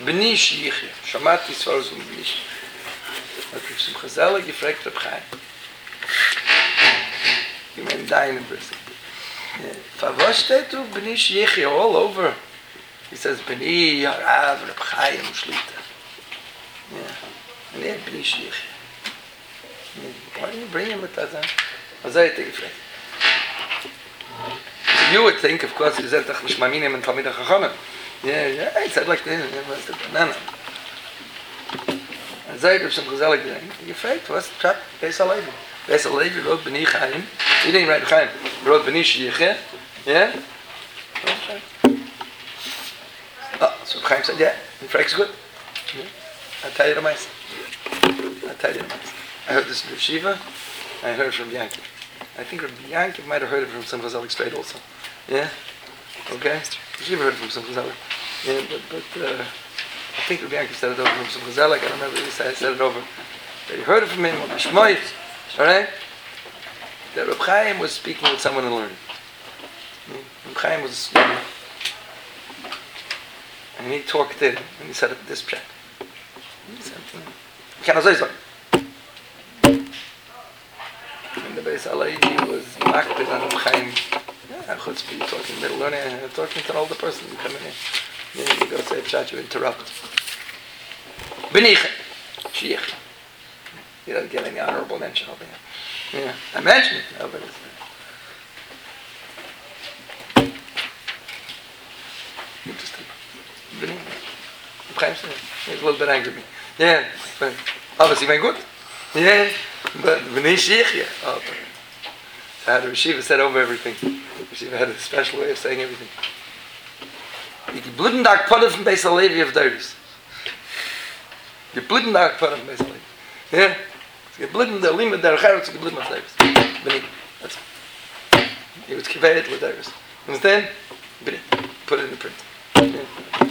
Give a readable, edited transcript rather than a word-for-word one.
B'ni Shichya. Shamati Svaros B'ni Shichya. Hat sich Chazal gefragt, Reb Chaim. Ich meine, deine Person. Was steht du B'ni Shichya all over? He says, B'ni Harav Reb Chaim Shlita. And B'ni Shichya. Why didn't you bring him with that? Was I think gefragt? You would think, of course, he said, Ach, Mishmaminim and Talmid HaChachamim. Yeah, he said like this. No. And Zayd of some Chazal gefragt, what's the trap? Beis HaLevi. Beis HaLevi wrote B'ni Chaim. He didn't write Chaim. He wrote B'ni Shichya. Yeah? Okay. Oh, so Chaim said, yeah, the frag's good. Yeah. I'll tell you the mice. I heard this from Shiva. I heard from Yankee. I think Rabbi Yankee might have heard it from some Chazalik straight also. Yeah? Okay? Shiva heard it from some Chazalik. Yeah, but I think Rabbi Yankee said it over from some Chazalik. I don't remember if he said it over. But he heard it from him on the Shmoyt. Alright? That Reb Chaim was speaking with someone and learning. Reb Chaim was learning. And he talked in, and he said this chat. He said, can I say something? And the Beis HaLevi was makbid on Reb Chaim. Yeah, chutzpah, you're talking middle learning, talking to an older person, you come in here. Yeah, you go say a chat, you interrupt. B'ni Shichya. You don't get any honorable mention over here. Yeah, I mentioned it. No, but interesting. B'ni. Reb Chaim said, he's a little bit angry at me. Yeah, but obviously very good. Yeah, but B'nai Shichya. Oh, so the Rishiva said over everything. Rishiva had a special way of saying everything. Die Blutendach Potter from Beis HaLevi of Deiris. Die Blutendach Potter from Beis HaLevi. Yeah? Die Blutendach Lima der Cheretz, die Blutendach Deiris. B'nai. That's it. He was conveyed with Deiris. Understand? B'nai. Put it in the print.